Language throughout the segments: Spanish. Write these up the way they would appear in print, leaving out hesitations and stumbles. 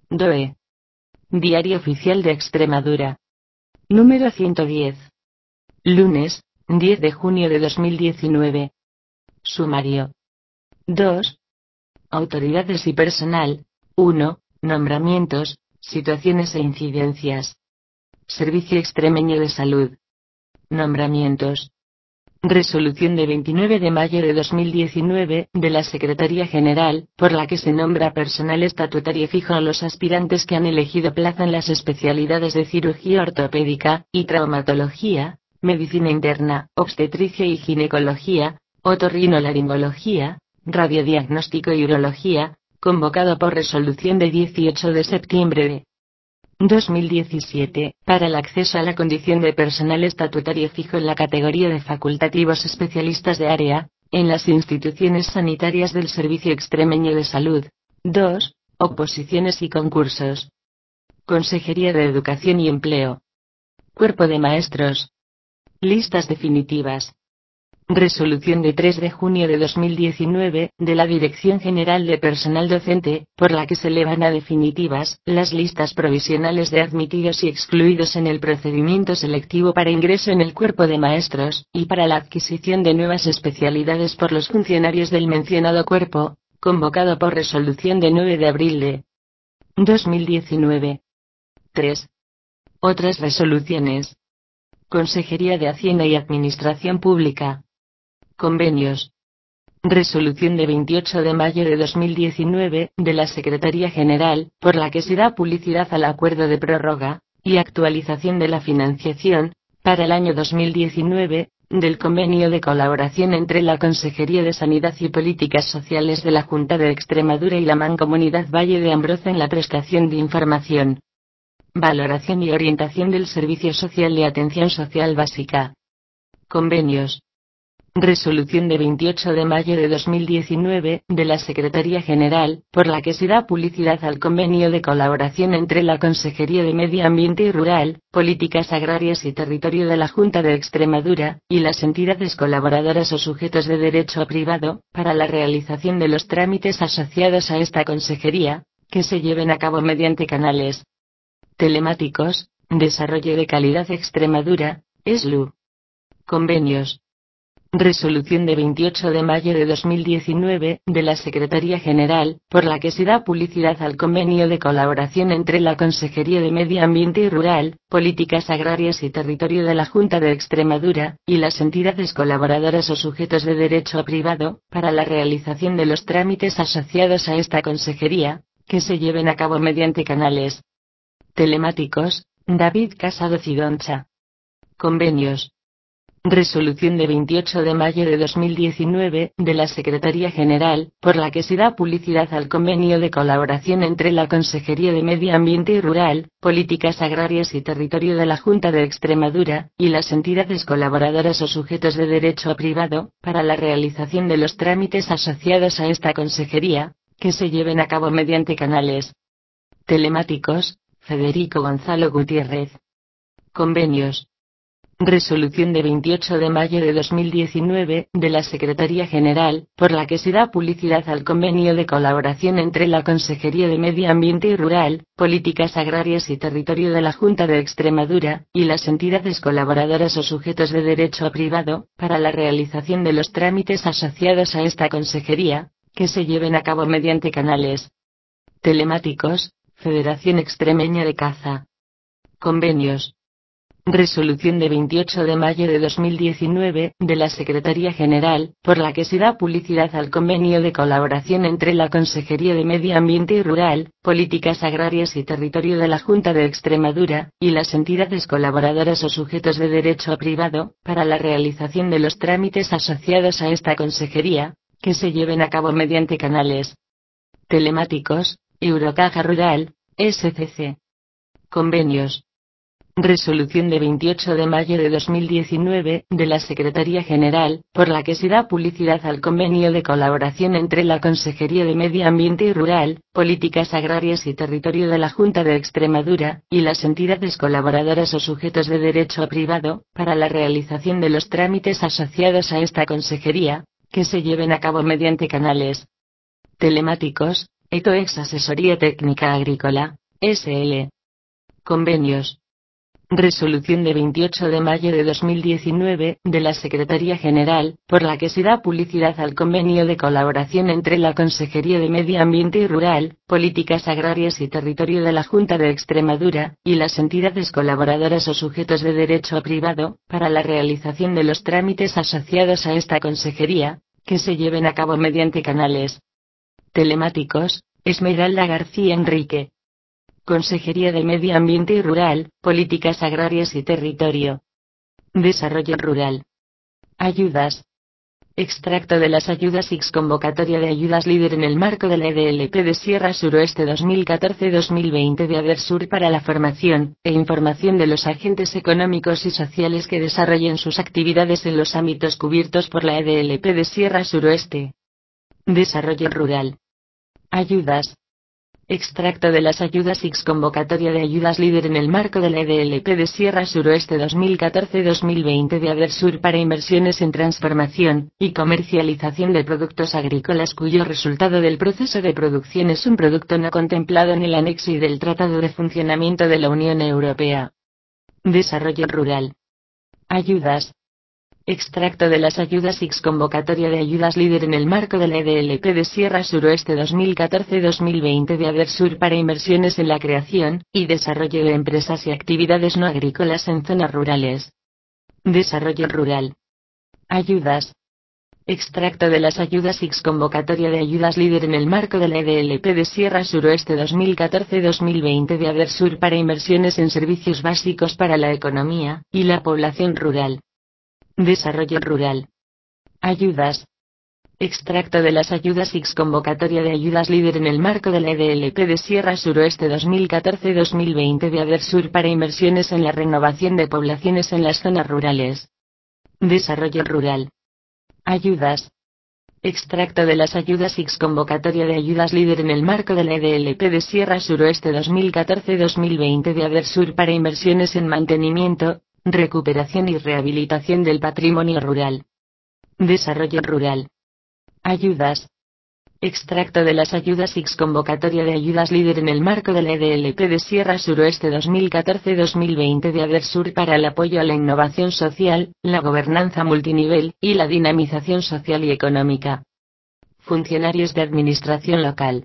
DOE. Diario Oficial de Extremadura. Número 110. Lunes, 10 de junio de 2019. Sumario. 2. Autoridades y personal. 1. Nombramientos, situaciones e incidencias. Servicio Extremeño de Salud. Nombramientos. Resolución de 29 de mayo de 2019, de la Secretaría General, por la que se nombra personal estatutario fijo a los aspirantes que han elegido plaza en las especialidades de cirugía ortopédica y traumatología, medicina interna, obstetricia y ginecología, otorrinolaringología, radiodiagnóstico y urología, convocado por resolución de 18 de septiembre de 2017, para el acceso a la condición de personal estatutario fijo en la categoría de facultativos especialistas de área, en las instituciones sanitarias del Servicio Extremeño de Salud. 2. Oposiciones y concursos. Consejería de Educación y Empleo. Cuerpo de Maestros. Listas definitivas. Resolución de 3 de junio de 2019, de la Dirección General de Personal Docente, por la que se elevan a definitivas las listas provisionales de admitidos y excluidos en el procedimiento selectivo para ingreso en el cuerpo de maestros, y para la adquisición de nuevas especialidades por los funcionarios del mencionado cuerpo, convocado por resolución de 9 de abril de 2019. 3. Otras resoluciones. Consejería de Hacienda y Administración Pública. Convenios. Resolución de 28 de mayo de 2019, de la Secretaría General, por la que se da publicidad al acuerdo de prórroga y actualización de la financiación, para el año 2019, del convenio de colaboración entre la Consejería de Sanidad y Políticas Sociales de la Junta de Extremadura y la Mancomunidad Valle de Ambroza en la prestación de información, valoración y orientación del Servicio Social y Atención Social Básica. Convenios. Resolución de 28 de mayo de 2019, de la Secretaría General, por la que se da publicidad al convenio de colaboración entre la Consejería de Medio Ambiente y Rural, Políticas Agrarias y Territorio de la Junta de Extremadura, y las entidades colaboradoras o sujetos de derecho privado, para la realización de los trámites asociados a esta consejería, que se lleven a cabo mediante canales telemáticos, Desarrollo de Calidad Extremadura, SLU. Convenios. Resolución de 28 de mayo de 2019, de la Secretaría General, por la que se da publicidad al convenio de colaboración entre la Consejería de Medio Ambiente y Rural, Políticas Agrarias y Territorio de la Junta de Extremadura, y las entidades colaboradoras o sujetos de derecho privado, para la realización de los trámites asociados a esta consejería, que se lleven a cabo mediante canales telemáticos, David Casado Cidoncha. Convenios. Resolución de 28 de mayo de 2019, de la Secretaría General, por la que se da publicidad al convenio de colaboración entre la Consejería de Medio Ambiente y Rural, Políticas Agrarias y Territorio de la Junta de Extremadura, y las entidades colaboradoras o sujetos de derecho privado, para la realización de los trámites asociados a esta consejería, que se lleven a cabo mediante canales telemáticos, Federico Gonzalo Gutiérrez. Convenios. Resolución de 28 de mayo de 2019, de la Secretaría General, por la que se da publicidad al convenio de colaboración entre la Consejería de Medio Ambiente y Rural, Políticas Agrarias y Territorio de la Junta de Extremadura, y las entidades colaboradoras o sujetos de derecho privado, para la realización de los trámites asociados a esta consejería, que se lleven a cabo mediante canales telemáticos, Federación Extremeña de Caza. Convenios. Resolución de 28 de mayo de 2019, de la Secretaría General, por la que se da publicidad al convenio de colaboración entre la Consejería de Medio Ambiente y Rural, Políticas Agrarias y Territorio de la Junta de Extremadura, y las entidades colaboradoras o sujetos de derecho privado, para la realización de los trámites asociados a esta consejería, que se lleven a cabo mediante canales telemáticos, Eurocaja Rural, SCC. Convenios. Resolución de 28 de mayo de 2019, de la Secretaría General, por la que se da publicidad al convenio de colaboración entre la Consejería de Medio Ambiente y Rural, Políticas Agrarias y Territorio de la Junta de Extremadura, y las entidades colaboradoras o sujetos de derecho privado, para la realización de los trámites asociados a esta consejería, que se lleven a cabo mediante canales telemáticos, ECOEX Asesoría Técnica Agrícola, S.L. Convenios. Resolución de 28 de mayo de 2019, de la Secretaría General, por la que se da publicidad al convenio de colaboración entre la Consejería de Medio Ambiente y Rural, Políticas Agrarias y Territorio de la Junta de Extremadura, y las entidades colaboradoras o sujetos de derecho privado, para la realización de los trámites asociados a esta consejería, que se lleven a cabo mediante canales telemáticos. Esmeralda García Enrique. Consejería de Medio Ambiente y Rural, Políticas Agrarias y Territorio. Desarrollo Rural. Ayudas. Extracto de las ayudas X. Convocatoria de ayudas líder en el marco de la EDLP de Sierra Suroeste 2014-2020 de ADERSUR para la formación e información de los agentes económicos y sociales que desarrollen sus actividades en los ámbitos cubiertos por la EDLP de Sierra Suroeste. Desarrollo Rural. Ayudas. Extracto de las ayudas X. Convocatoria de ayudas líder en el marco de la EDLP de Sierra Suroeste 2014-2020 de ADERSUR para inversiones en transformación y comercialización de productos agrícolas cuyo resultado del proceso de producción es un producto no contemplado en el anexo y del Tratado de Funcionamiento de la Unión Europea. Desarrollo Rural. Ayudas. Extracto de las ayudas X. Convocatoria de ayudas líder en el marco de la EDLP de Sierra Suroeste 2014-2020 de ADERSUR para inversiones en la creación y desarrollo de empresas y actividades no agrícolas en zonas rurales. Desarrollo Rural. Ayudas. Extracto de las ayudas X. Convocatoria de ayudas líder en el marco de la EDLP de Sierra Suroeste 2014-2020 de ADERSUR para inversiones en servicios básicos para la economía y la población rural. Desarrollo Rural. Ayudas. Extracto de las ayudas X. Convocatoria de ayudas líder en el marco de la EDLP de Sierra Suroeste 2014-2020 de ADERSUR para inversiones en la renovación de poblaciones en las zonas rurales. Desarrollo Rural. Ayudas. Extracto de las ayudas X. Convocatoria de ayudas líder en el marco de la EDLP de Sierra Suroeste 2014-2020 de ADERSUR para inversiones en mantenimiento, recuperación y rehabilitación del patrimonio rural. Desarrollo Rural. Ayudas. Extracto de las ayudas X. Convocatoria de ayudas líder en el marco de la EDLP de Sierra Suroeste 2014-2020 de ADERSUR para el apoyo a la innovación social, la gobernanza multinivel y la dinamización social y económica. Funcionarios de Administración Local.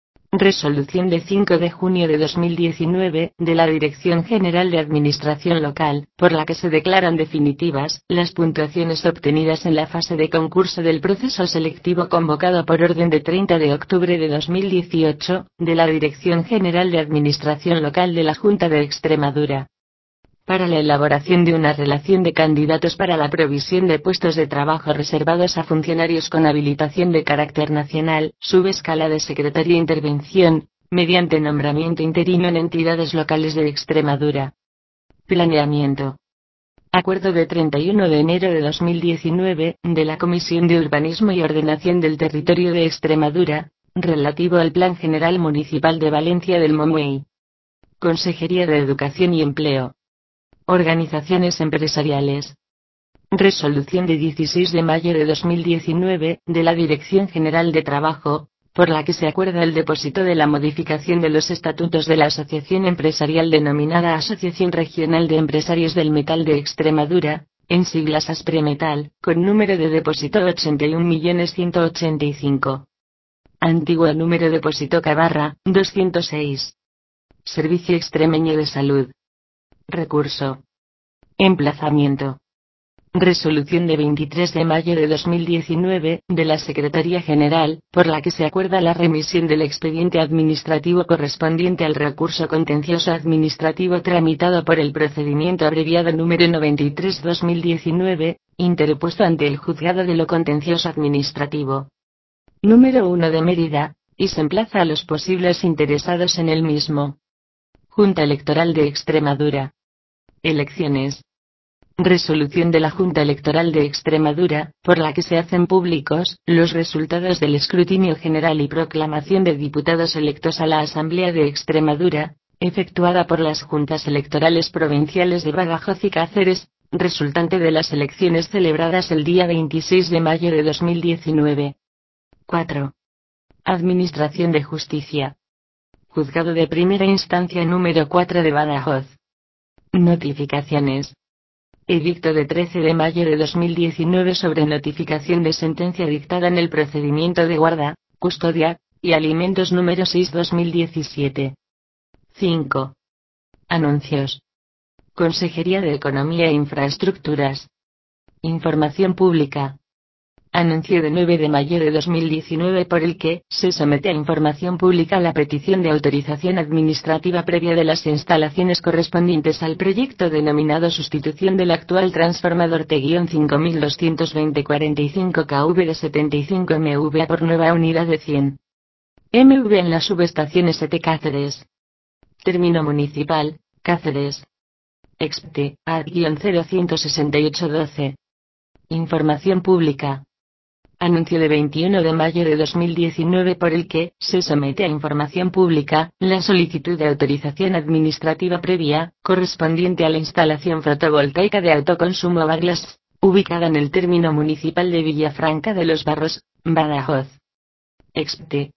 Resolución de 5 de junio de 2019, de la Dirección General de Administración Local, por la que se declaran definitivas las puntuaciones obtenidas en la fase de concurso del proceso selectivo convocado por orden de 30 de octubre de 2018, de la Dirección General de Administración Local de la Junta de Extremadura, para la elaboración de una relación de candidatos para la provisión de puestos de trabajo reservados a funcionarios con habilitación de carácter nacional, subescala de secretaría intervención, mediante nombramiento interino en entidades locales de Extremadura. Planeamiento. Acuerdo de 31 de enero de 2019, de la Comisión de Urbanismo y Ordenación del Territorio de Extremadura, relativo al Plan General Municipal de Valencia del Montseny. Consejería de Educación y Empleo. Organizaciones empresariales. Resolución de 16 de mayo de 2019, de la Dirección General de Trabajo, por la que se acuerda el depósito de la modificación de los estatutos de la asociación empresarial denominada Asociación Regional de Empresarios del Metal de Extremadura, en siglas ASPREMetal, con número de depósito 81.185. Antiguo número de depósito Cabarra, 206. Servicio Extremeño de Salud. Recurso. Emplazamiento. Resolución de 23 de mayo de 2019, de la Secretaría General, por la que se acuerda la remisión del expediente administrativo correspondiente al recurso contencioso administrativo tramitado por el procedimiento abreviado número 93/2019, interpuesto ante el Juzgado de lo Contencioso Administrativo número 1 de Mérida, y se emplaza a los posibles interesados en el mismo. Junta Electoral de Extremadura. Elecciones. Resolución de la Junta Electoral de Extremadura, por la que se hacen públicos los resultados del escrutinio general y proclamación de diputados electos a la Asamblea de Extremadura, efectuada por las Juntas Electorales Provinciales de Badajoz y Cáceres, resultante de las elecciones celebradas el día 26 de mayo de 2019. 4. Administración de Justicia. Juzgado de Primera Instancia número 4 de Badajoz. Notificaciones. Edicto de 13 de mayo de 2019 sobre notificación de sentencia dictada en el procedimiento de guarda, custodia y alimentos número 6/2017. 5. Anuncios. Consejería de Economía e Infraestructuras. Información pública. Anuncio de 9 de mayo de 2019 por el que se somete a información pública la petición de autorización administrativa previa de las instalaciones correspondientes al proyecto denominado sustitución del actual transformador T-5220-45 kV de 75 MVA por nueva unidad de 100 MV en la subestación St. Cáceres. Término municipal, Cáceres. Expte, ad-016812. Información pública. Anuncio de 21 de mayo de 2019 por el que se somete a información pública la solicitud de autorización administrativa previa, correspondiente a la instalación fotovoltaica de autoconsumo Baglas, ubicada en el término municipal de Villafranca de los Barros, Badajoz. Expte.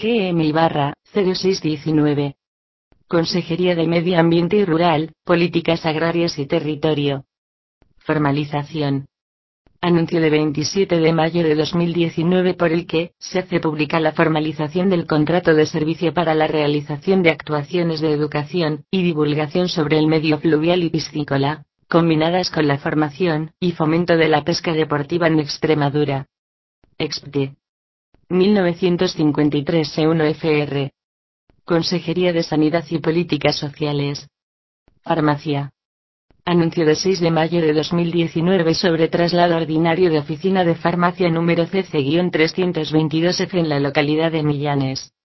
GM/0619. Consejería de Medio Ambiente y Rural, Políticas Agrarias y Territorio. Formalización. Anuncio de 27 de mayo de 2019 por el que se hace pública la formalización del contrato de servicio para la realización de actuaciones de educación y divulgación sobre el medio fluvial y piscícola, combinadas con la formación y fomento de la pesca deportiva en Extremadura. Expte. 1953 E1 FR. Consejería de Sanidad y Políticas Sociales. Farmacia. Anuncio de 6 de mayo de 2019 sobre traslado ordinario de oficina de farmacia número CC-322F en la localidad de Millanes.